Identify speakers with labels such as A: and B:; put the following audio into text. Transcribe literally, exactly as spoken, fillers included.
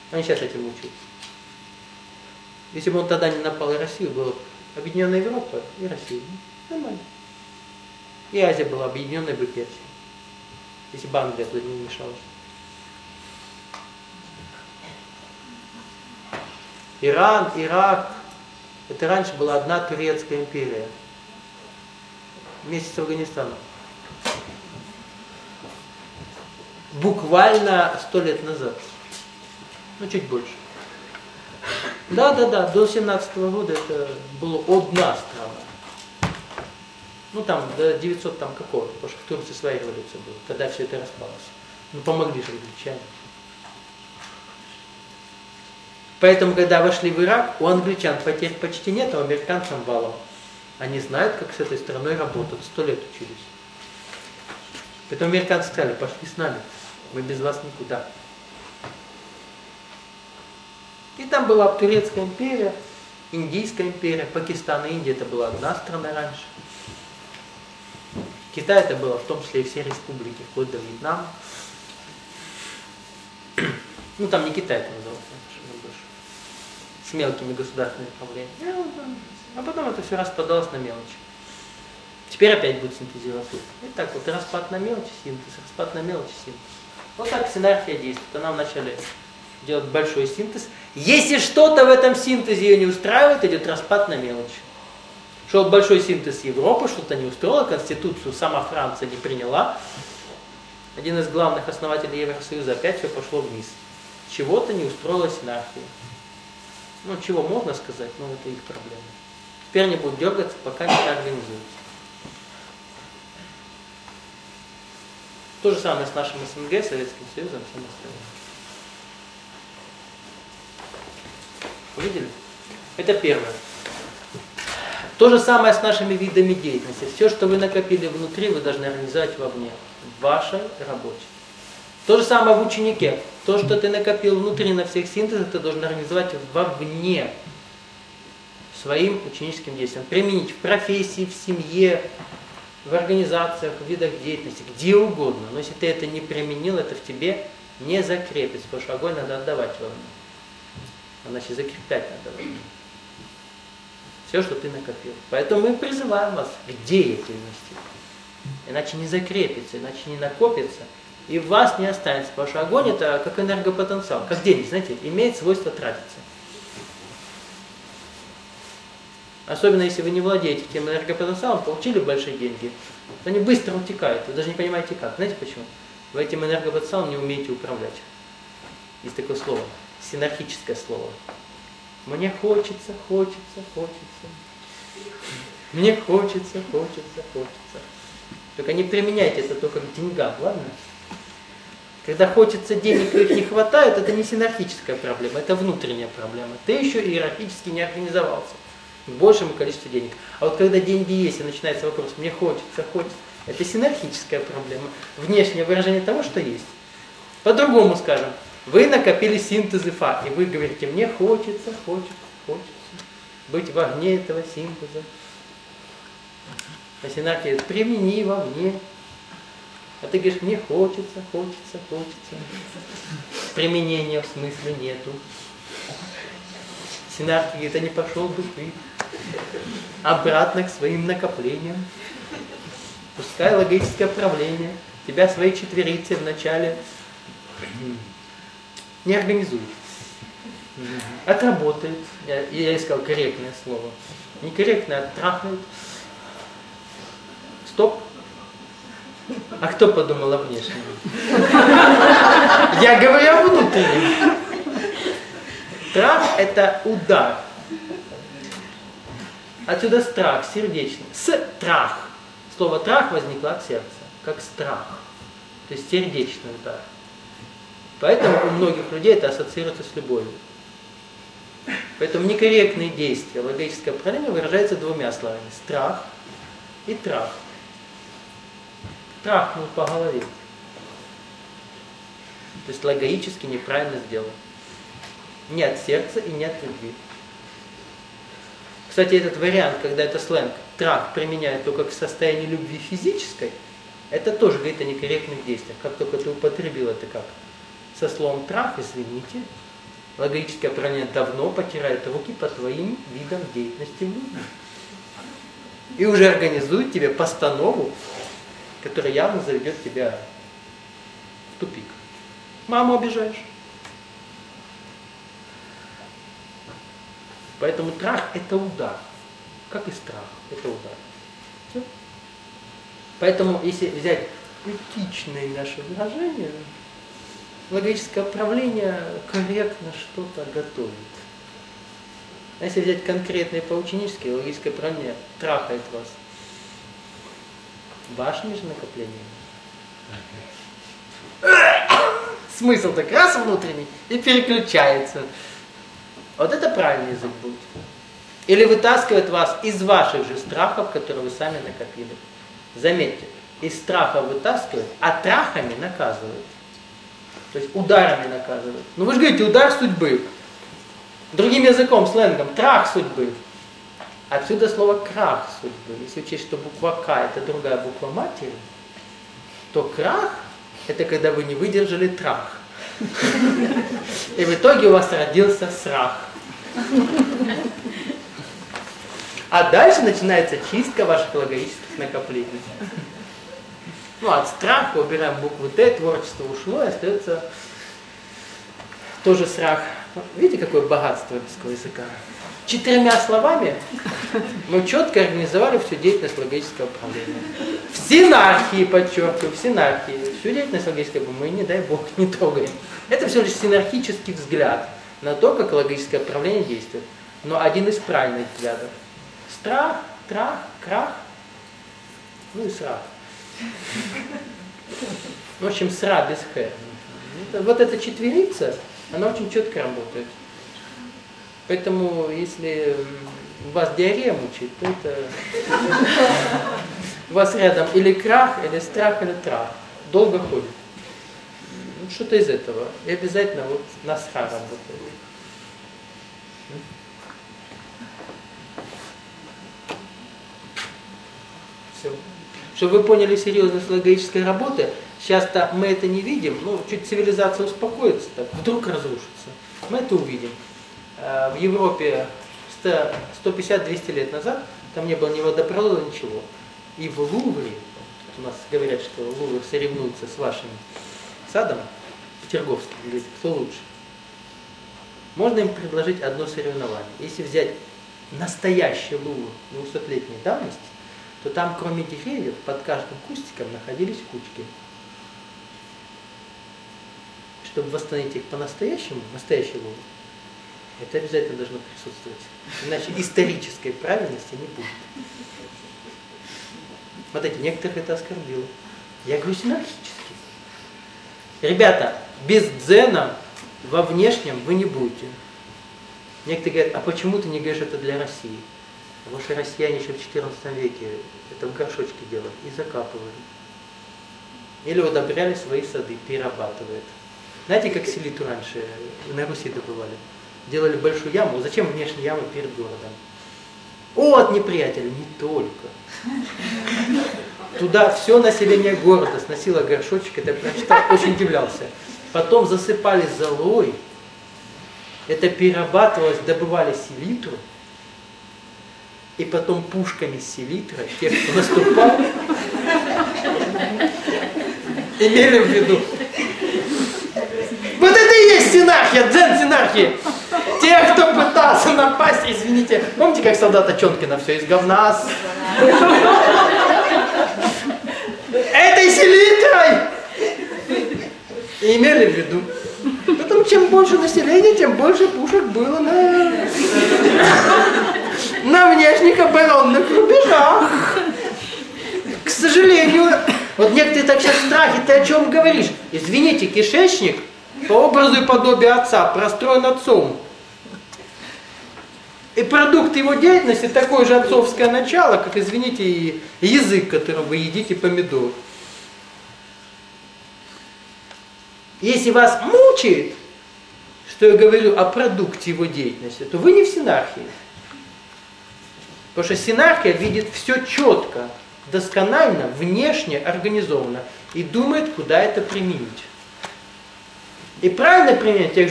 A: Они сейчас этим мучаются. Если бы он тогда не напал и Россию, была бы объединенная Европа и Россия. Нормально. И Азия была объединенной бы Персией. Если бы Англия туда не вмешалась. Иран, Ирак. Это раньше была одна турецкая империя. Вместе с Афганистаном. Буквально сто лет назад. Ну, чуть больше. Да, да, да, до семнадцатого года это была одна страна. Ну, там, до девятисотого там какого-то, потому что в Турции своя революция была, когда все это распалось. Ну, помогли же англичане. Поэтому, когда вошли в Ирак, у англичан потерь почти нет, а у американцев валом. Они знают, как с этой страной работать, сто лет учились. Поэтому американцы сказали, пошли с нами, мы без вас никуда. И там была Турецкая империя, Индийская империя, Пакистан и Индия это была одна страна раньше. Китай это было в том числе и все республики, вплоть до Вьетнама. Ну там не Китай это назывался, с мелкими государственными правлениями. А потом это все распадалось на мелочи. Теперь опять будет синтезироваться. И так вот распад на мелочи, синтез, распад на мелочи, синтез. Вот так синархия действует. Она вначале делает большой синтез. Если что-то в этом синтезе ее не устраивает, идет распад на мелочи. Шел большой синтез Европы, что-то не устроило, Конституцию сама Франция не приняла. Один из главных основателей Евросоюза, опять все пошло вниз. Чего-то не устроила синархия. Ну, чего можно сказать, но это их проблема. Теперь они будут дергаться, пока не организуются. То же самое с нашим СНГ, Советским Союзом, всем остальным. Увидели? Это первое. То же самое с нашими видами деятельности. Все, что вы накопили внутри, вы должны организовать вовне, в вашей работе. То же самое в ученике. То, что ты накопил внутри на всех синтезах, ты должен организовать вовне, своим ученическим действием. Применить в профессии, в семье, в организациях, в видах деятельности, где угодно. Но если ты это не применил, это в тебе не закрепится, потому что огонь надо отдавать вовне. Иначе закреплять надо вовне. Все, что ты накопил. Поэтому мы призываем вас к деятельности. Иначе не закрепится, иначе не накопится. И в вас не останется, потому что огонь это как энергопотенциал, как деньги, знаете, имеет свойство тратиться. Особенно если вы не владеете тем энергопотенциалом, получили большие деньги, то они быстро утекают, вы даже не понимаете как. Знаете почему? Вы этим энергопотенциалом не умеете управлять. Есть такое слово, синархическое слово. Мне хочется, хочется, хочется. Мне хочется, хочется, хочется. Только не применяйте это только к деньгам, ладно? Когда хочется денег, и их не хватает, это не синархическая проблема, это внутренняя проблема. Ты еще иерархически не организовался к большему количеству денег. А вот когда деньги есть, и начинается вопрос, мне хочется, хочется, это синархическая проблема. Внешнее выражение того, что есть. По-другому скажем, вы накопили синтезы фа, и вы говорите, мне хочется, хочется, хочется быть в огне этого синтеза. А синархия, примени во мне. А ты говоришь, мне хочется, хочется, хочется. Применения в смысле нету. Синархия говорит, а не пошел бы ты обратно к своим накоплениям. Пускай логическое правление тебя свои четверицы вначале не организует. Отработает. Я, я искал корректное слово. Некорректное оттрахает. Стоп. А кто подумал о внешнем? Я говорю о внутреннем. Трах – это удар. Отсюда страх, сердечный. Страх. Слово трах возникло от сердца, как страх. То есть сердечный удар. Поэтому у многих людей это ассоциируется с любовью. Поэтому некорректные действия, логическое правление выражается двумя словами. Страх и трах. Трахнул по голове. То есть логически неправильно сделал. Не от сердца и не от любви. Кстати, этот вариант, когда это сленг, трах применяют только к состоянию любви физической, это тоже говорит о некорректных действиях. Как только ты употребил это как со словом трах, извините, Логическое управление давно потирает руки по твоим видам деятельности в людях. И уже организует тебе постанову, которая явно заведет тебя в тупик. Маму обижаешь. Поэтому трах – это удар. Как и страх – это удар. Все. Поэтому, если взять этичные наши выражения, логическое управление корректно что-то готовит. А если взять конкретные поученические, логическое управление трахает вас вашими же накоплениями. Смысл так раз внутренний и переключается. Вот это правильный язык будет. Или вытаскивает вас из ваших же страхов, которые вы сами накопили. Заметьте, из страха вытаскивает, а трахами наказывает. То есть ударами наказывает. Ну вы же говорите, удар судьбы. Другим языком, сленгом, трах судьбы. Отсюда слово крах судьбы. Если учесть, что буква К это другая буква матери, то крах это когда вы не выдержали трах. И в итоге у вас родился срах. А дальше начинается чистка ваших логических накоплений. Ну, от страха убираем букву Т, творчество ушло, и остается тоже срах. Видите, какое богатство русского языка? Четырьмя словами мы четко организовали всю деятельность логического управления. В синархии, подчеркиваю, в синархии. Всю деятельность логического мы, не дай бог, не трогаем. Это всего лишь синархический взгляд на то, как логическое управление действует. Но один из правильных взглядов. Страх, трах, крах, ну и срах. В общем, сра без х. Вот эта четверица, она очень четко работает. Поэтому, если вас диарея мучает, то это у вас рядом или крах, или страх, или трах. Долго ходит. Ну, что-то из этого. И обязательно вот на сра работает. Все. Чтобы вы поняли серьезность логической работы, часто мы это не видим, но чуть цивилизация успокоится, так, вдруг разрушится. Мы это увидим. В Европе сто пятьдесят - двести лет назад там не было ни водопровода, ничего. И в Лувре, у нас говорят, что Лувр соревнуется с вашим садом, Петерговским, говорит, кто лучше. Можно им предложить одно соревнование. Если взять настоящий Лувр двухсотлетней давности, то там, кроме деревьев, под каждым кустиком находились кучки. Чтобы восстановить их по-настоящему, настоящий Лувр, это обязательно должно присутствовать. Иначе исторической правильности не будет. Смотрите, некоторых это оскорбило. Я говорю синархически. Ребята, без дзена во внешнем вы не будете. Некоторые говорят, а почему ты не говоришь это для России? Потому что россияне еще в четырнадцатом веке это в горшочке делали и закапывали. Или удобряли свои сады, перерабатывают. Знаете, как селитру раньше на Руси добывали? Делали большую яму. Зачем внешняя яма перед городом? О, от неприятеля, не только. Туда все население города сносило горшочек, это я прочитал, очень удивлялся. Потом засыпали золой, это перерабатывалось, добывали селитру, и потом пушками селитры, те, кто наступал, имели в виду. Вот это и есть синархия, дзен-синархия. Те, кто пытался напасть, извините, помните, как солдата Чонкина, все из говна? Этой селитрой! И имели в виду. Поэтому чем больше населения, тем больше пушек было на, на внешних оборонных рубежах. К сожалению, вот некоторые так сейчас в страхе, ты о чем говоришь? Извините, кишечник по образу и подобию отца простроен отцом. И продукт его деятельности такое же отцовское начало, как, извините, и язык, которым вы едите помидор. Если вас мучает, что я говорю о продукте его деятельности, то вы не в синархии. Потому что синархия видит все четко, досконально, внешне организованно и думает, куда это применить. И правильно применять тех